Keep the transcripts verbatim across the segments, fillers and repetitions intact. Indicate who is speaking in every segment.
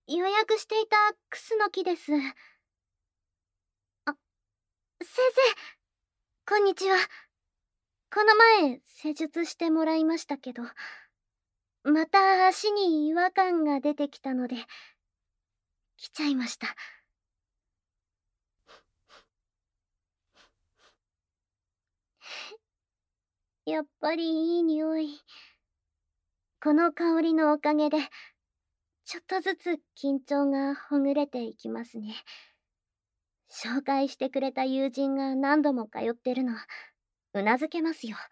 Speaker 1: 予約していたクスノキです。あ、先生、こんにちは。この前、施術してもらいましたけど、また足に違和感が出てきたので、来ちゃいました。やっぱりいい匂い。この香りのおかげで、ちょっとずつ緊張がほぐれていきますね。紹介してくれた友人が何度も通ってるの、うなずけますよ。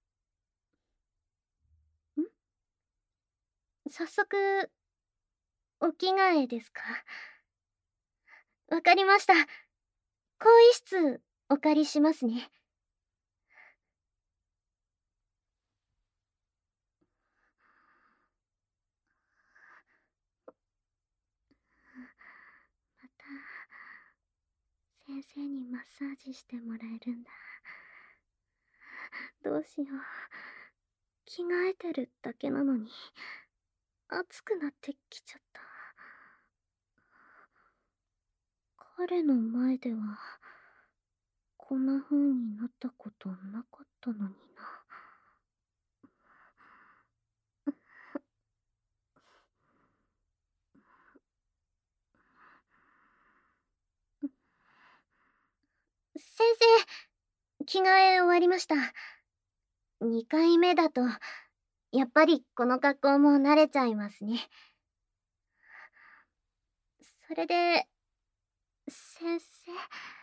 Speaker 1: ん早速、お着替えですか？わかりました。更衣室、お借りしますね。また、先生にマッサージしてもらえるんだ。どうしよう。着替えてるだけなのに、暑くなってきちゃった。彼の前では、こんな風になったことなかったのにな。先生、着替え終わりました。にかいめだと、やっぱりこの格好も慣れちゃいますね。それで、先生、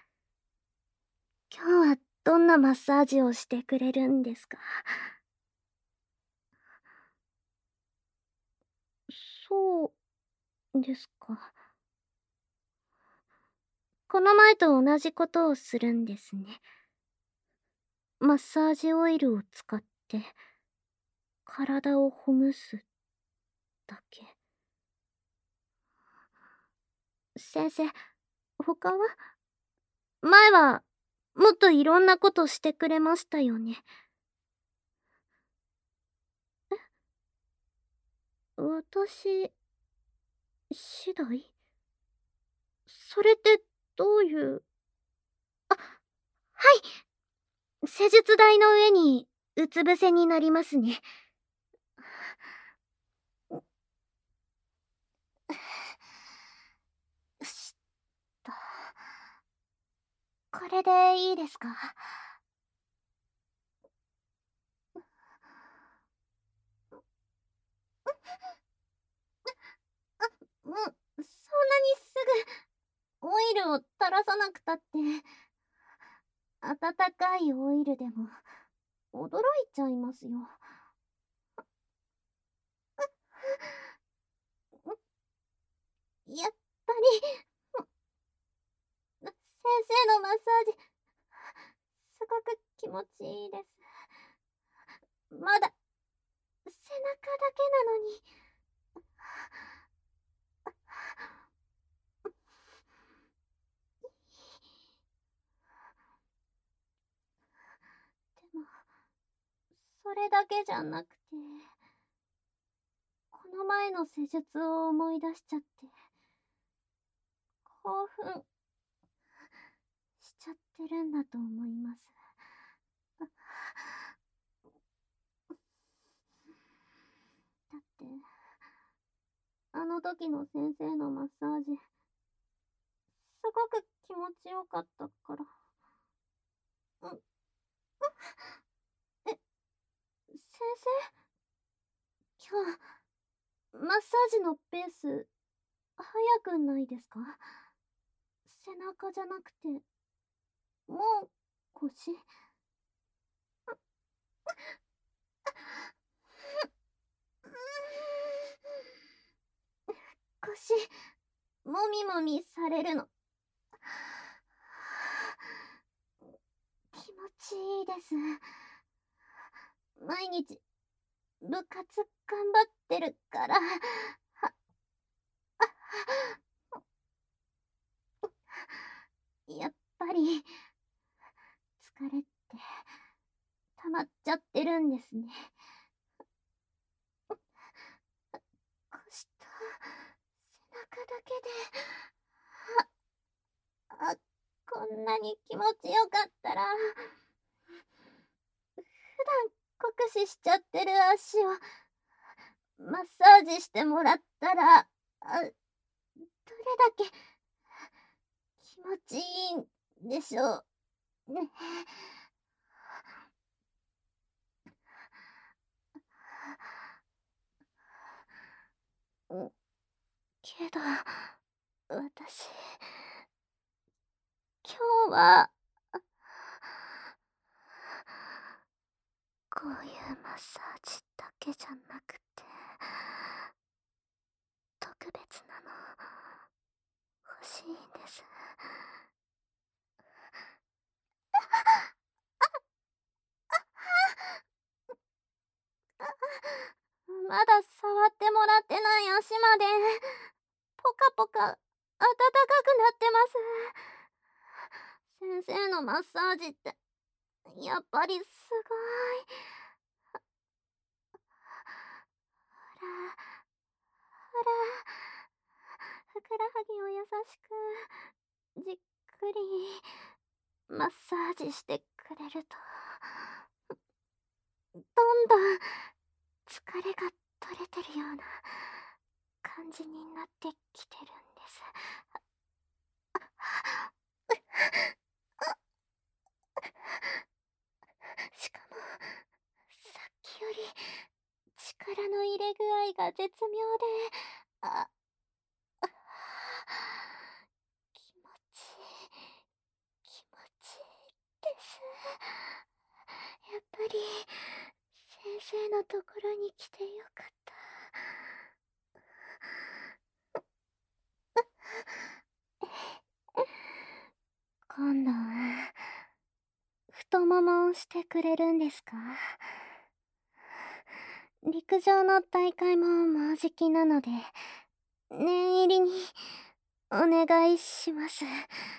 Speaker 1: 今日はどんなマッサージをしてくれるんですか？そうですか。この前と同じことをするんですね。マッサージオイルを使って体をほぐすだけ。先生、他は？前はもっといろんなことしてくれましたよね。え、私次第？それってどういう？あ、はい。施術台の上にうつ伏せになりますね。よしっと。これでいいですか？もう、そんなにすぐオイルを垂らさなくたって、温かいオイルでも驚いちゃいますよ。やっぱり、先生のマッサージ、すごく気持ちいいです。まだ、背中だけなのに。でも、それだけじゃなくて、この前の施術を思い出しちゃって、興奮しちゃってるんだと思います。だって、あの時の先生のマッサージ、すごく気持ちよかったから。うん、え、先生、今日、マッサージのペース、早くないですか？背中じゃなくて、もう、腰？腰、もみもみされるの。気持ちいいです。毎日、部活頑張ってるから、は、やっぱり、疲れって、溜まっちゃってるんですね。腰と、背中だけで、あ、あ、こんなに気持ちよかったら、普段酷使しちゃってる足をマッサージしてもらったら、あ、どれだけ気持ちいいんでしょうね。ん、けど、私、今日は、こういうマッサージだけじゃなくて、特別なの欲しいんです。まだ触ってもらってない足まで、ポカポカ、暖かくなってます。先生のマッサージって、やっぱりすごい。ほら、ほら、ふくらはぎを優しく、じっくり、マッサージしてくれると、どんどん疲れが取れてるような感じになってきてるんです。しかも、さっきより力の入れ具合が絶妙で、あ、あ、気持ちいい、気持ちいいです。やっぱり、先生のところに来てよかった。今度は、太ももをしてくれるんですか？陸上の大会ももうじきなので、念入りにお願いします。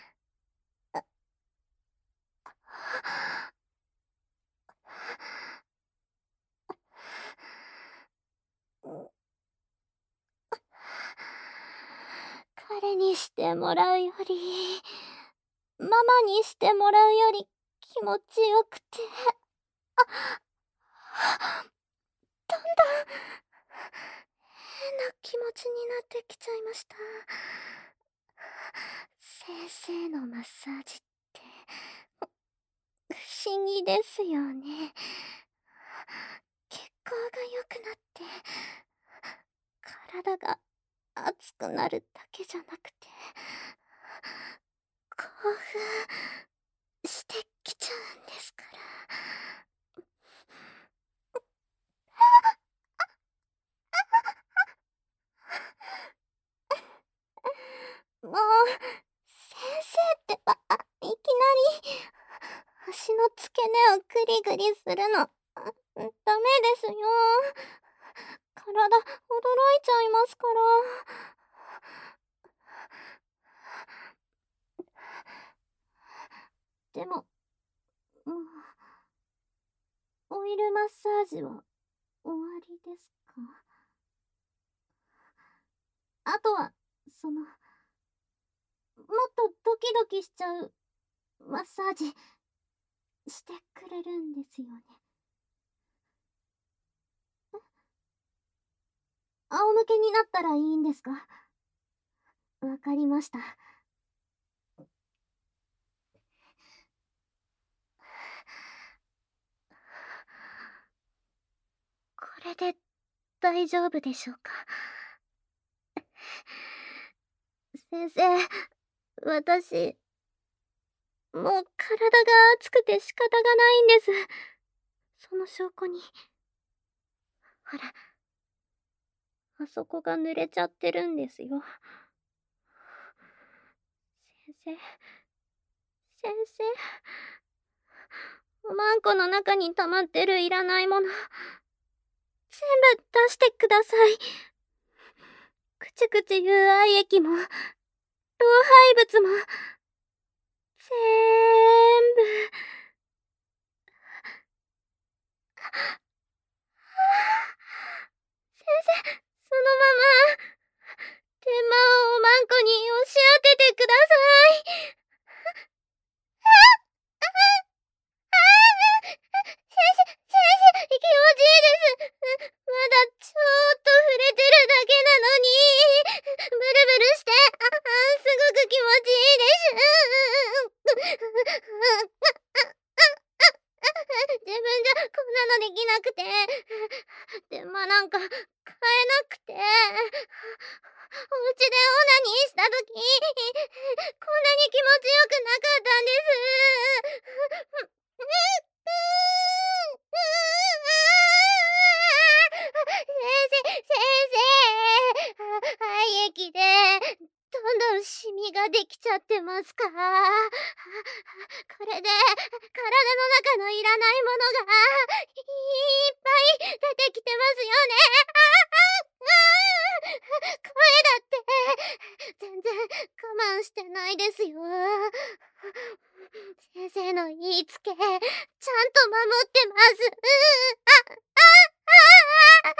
Speaker 1: 彼にしてもらうより、ママにしてもらうより気持ちよくて、あ、だんだん変な気持ちになってきちゃいました。先生のマッサージって不思議ですよね。血行が良くなって体が熱くなるだけじゃなくて、興奮してきちゃうんですから。もう、先生ってば、あ、いきなり足の付け根をグリグリするの、あ、ダメですよ。体驚いちゃいますから。でも、もう、オイルマッサージは終わりですか？あとは、その、もっとドキドキしちゃうマッサージしてくれるんですよね？仰向けになったらいいんですか？わかりました。これで大丈夫でしょうか？先生、私、もう体が熱くて仕方がないんです。その証拠に、ほら、あそこが濡れちゃってるんですよ。先生、先生、おまんこの中に溜まってるいらないもの、全部出してください。くちくち言う愛液も、老廃物も、ぜーんぶ。先生、そのまま、手間をおなんか買えなくて、お家でオナニーしたとき、こんなに気持ちよくなかったんです。先生、先生、廃液で、どんどんシミができちゃってますか？これで、体の中のいらないものが、いっぱい出てきてますよね。声だって、全然我慢してないですよ。先生の言いつけ、ちゃんと守ってます。あ、あ、あ、あ、あ、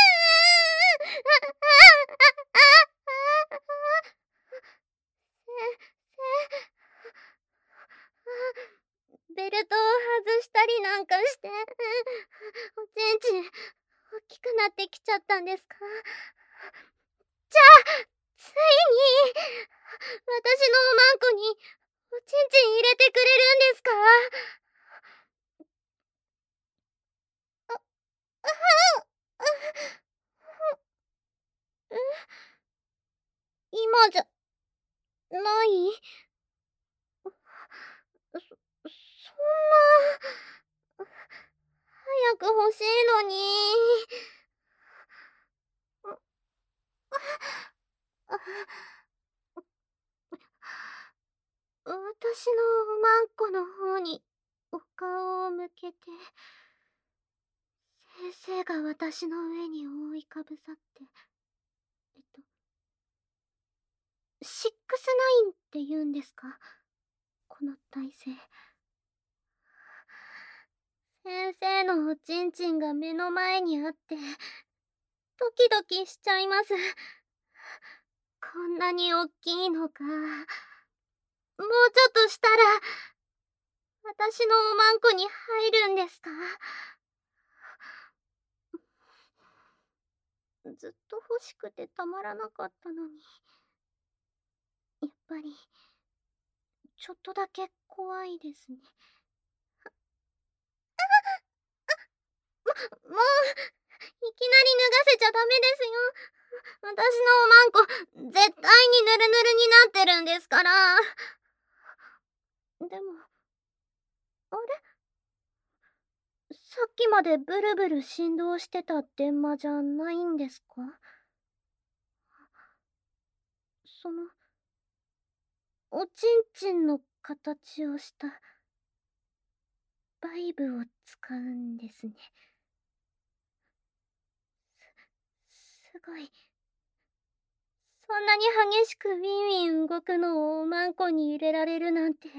Speaker 1: ベルトを外したりなんかして、おちんちん大きくなってきちゃったんですか？じゃあ、ついに、私のおまんこにおちんちん入れてくれるんですか？あ、あはえ、今じゃ、ない？そ、そんな、早く欲しいのに。私のおまんこの方にお顔を向けて、先生が私の上に覆いかぶさって、えっと、シックスナインって言うんですか？この体勢。先生のおちんちんが目の前にあって、ドキドキしちゃいます。こんなにおっきいのか。もうちょっとしたら、私のおまんこに入るんですか？ずっと欲しくてたまらなかったのに。やっぱり、ちょっとだけ怖いですね。も、もう、いきなり脱がせちゃダメですよ。私のおまんこ、絶対にヌルヌルになってるんですから。でも、あれ？さっきまでブルブル振動してた電話じゃないんですか？その、おちんちんの形をしたバイブを使うんですね。す、すごい。そんなに激しくウィンウィン動くのをおまんこに入れられるなんて。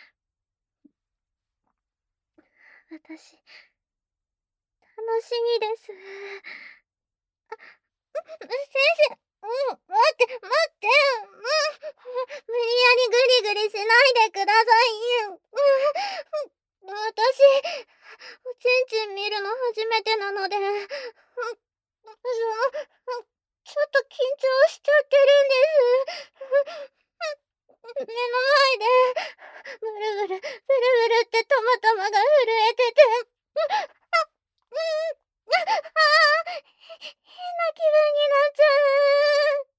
Speaker 1: 私、楽しみです。あ、先生、うん、待って、待って、うん、無理やりグリグリしないでください。うん、私、おちんちん見るの初めてなので、うん、その、ちょっと緊張しちゃってるんです。目の前で、ブルブル、ブルブルってトマトマが震えてて、あ、うん、ああ、変な気分になっちゃう。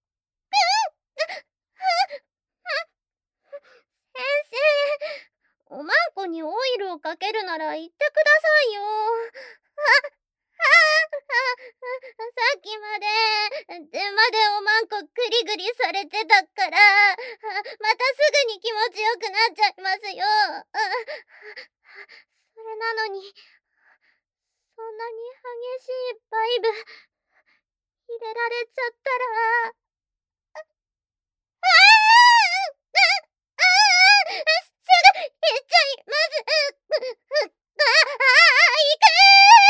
Speaker 1: 先生、おまんこにオイルをかけるなら言ってくださいよ。あ、ああ、さっきまで電話でおまんこグリグリされてたから、またすぐに気持ちよくなっちゃいますよ。それなのに、そんなに激しいバイブ入れられちゃったら、あ、ああ、ああ、すぐ行っちゃいます。ああ、いく。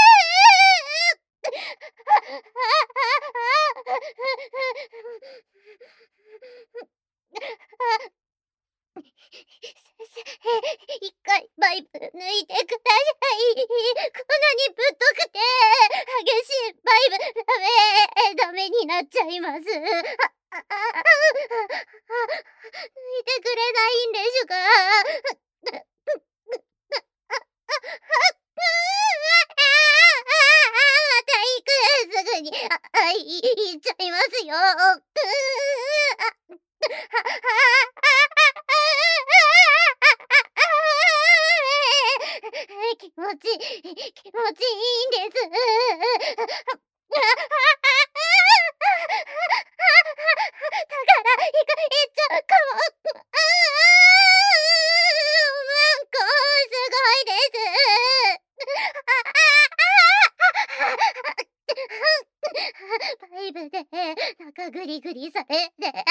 Speaker 1: 一回バイブ抜いてください。こんなにぶっとくて激しいバイブダメダメになっちゃいます。あ、あ、あ、抜いてくれないんでしゅか？また行く。すぐにあ、い言っちゃいますよ。気持ち気持ちいいんです。だからいか言っちゃうかも。なんかすごいです。バイブで中グリグリされて、気持ちよ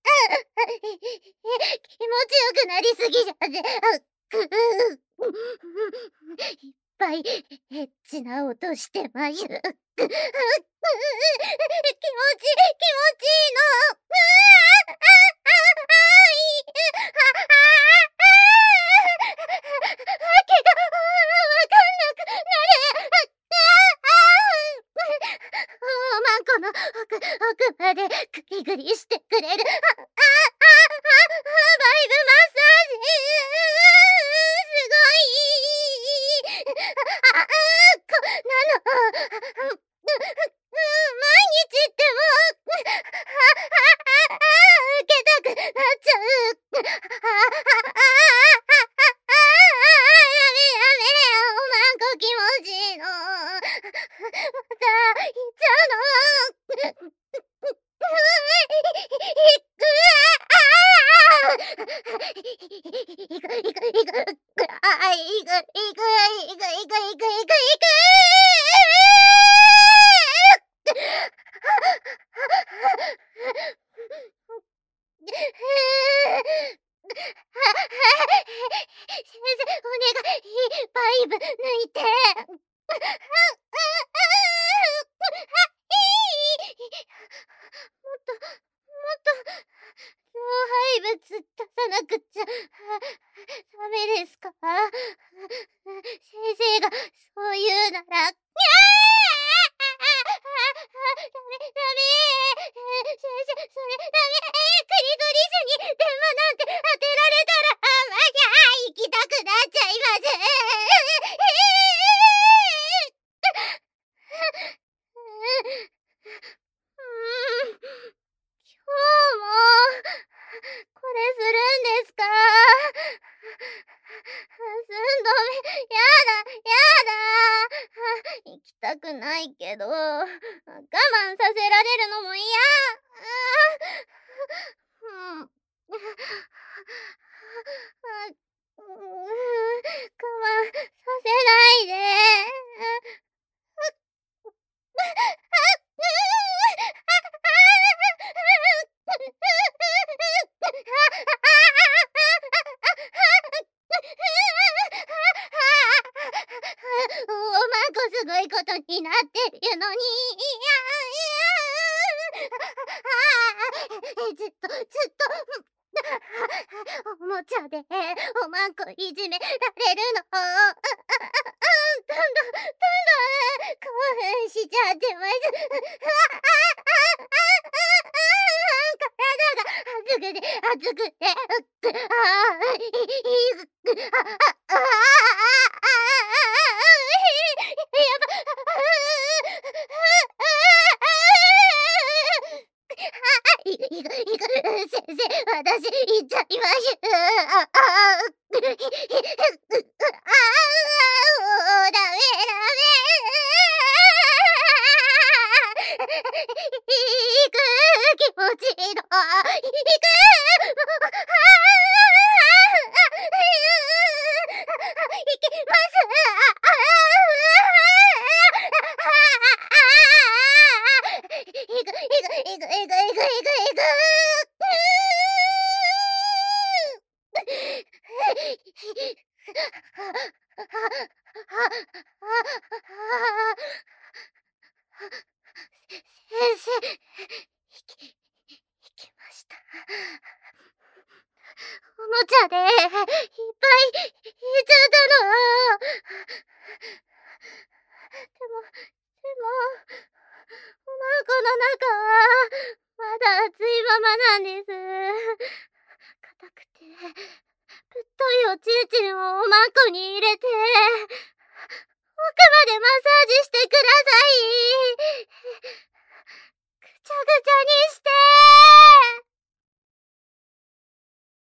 Speaker 1: くなりすぎちゃって、いっぱいエッチな音してましゅ。気持ち気持ちいいの。わけがわかんなくなる。おまんこの奥奥までグリグリしてくれる。あああバイブマッサージ。すごい。ああこなの。毎日っても受けたくなっちゃう。やめやめおまんこ気持ちいいの。また行っちゃうの。いくいくいくいくあいくいくいくいくいくいくいくいく先生お願いバイブ抜いて。もっともっと老廃物出さなくっちゃダメですか？先生がそう言うなら。ダメダメ先生それダメクリトリスに電話なんて当てられたらまや行きたくなっちゃいます。今日もこれするんですか？寸止めやだやだ行きたくないけど我慢させられるのも嫌。うん我慢させないで。おまんこすごいことになってるのに。ずっとずっとおもちゃでおまんこいじめられるの。どんどんどんどん興奮しちゃってます。体が熱くて熱くて。ああいいあああやばいくいくいく先生私行っちゃいましゅ。ああもうダメダメ。いく気持ちいいの。いくいきます。いくいくいくいくいくいくいく。先生いきいきました。おもちゃでいっぱい入れちゃったの。でもでもおまんこの中はまだ熱いままなんです。硬くてぶっといおちんちんをおまんこに入れて奥までマッサージしてください。